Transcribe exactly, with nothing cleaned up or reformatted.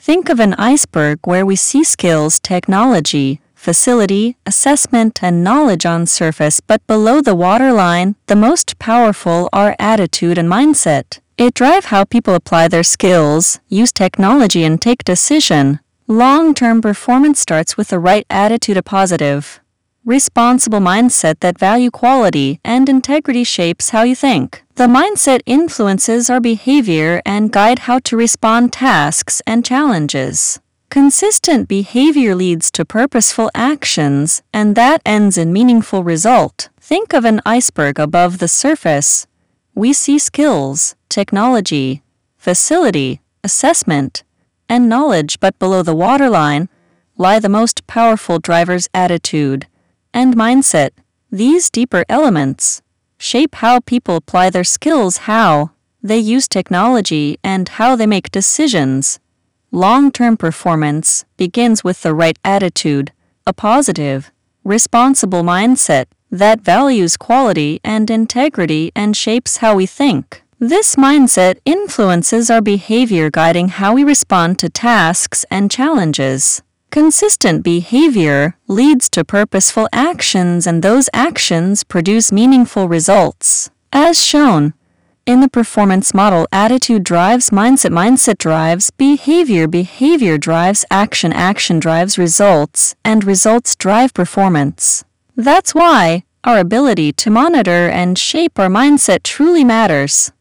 Think of an iceberg where we see skills, technology, facility, assessment, and knowledge on surface, but below the waterline, the most powerful are attitude and mindset. It drive how people apply their skills, use technology, and take decision. Long-term performance starts with the right attitude, a positive, responsible mindset that value quality and integrity shapes how you think. The mindset influences our behavior and guide how to respond to tasks and challenges. Consistent behavior leads to purposeful actions, and that ends in meaningful result. Think of an iceberg. Above the surface, we see skills, technology, facility, assessment, and knowledge, but below the waterline lie the most powerful drivers, attitude and mindset. These deeper elements shape how people apply their skills, how they use technology, and how they make decisions. Long-term performance begins with the right attitude, a positive, responsible mindset that values quality and integrity and shapes how we think. This mindset influences our behavior, guiding how we respond to tasks and challenges. Consistent behavior leads to purposeful actions, and those actions produce meaningful results. As shown in the performance model, attitude drives mindset, mindset drives behavior, behavior drives action, action drives results, and results drive performance. That's why our ability to monitor and shape our mindset truly matters.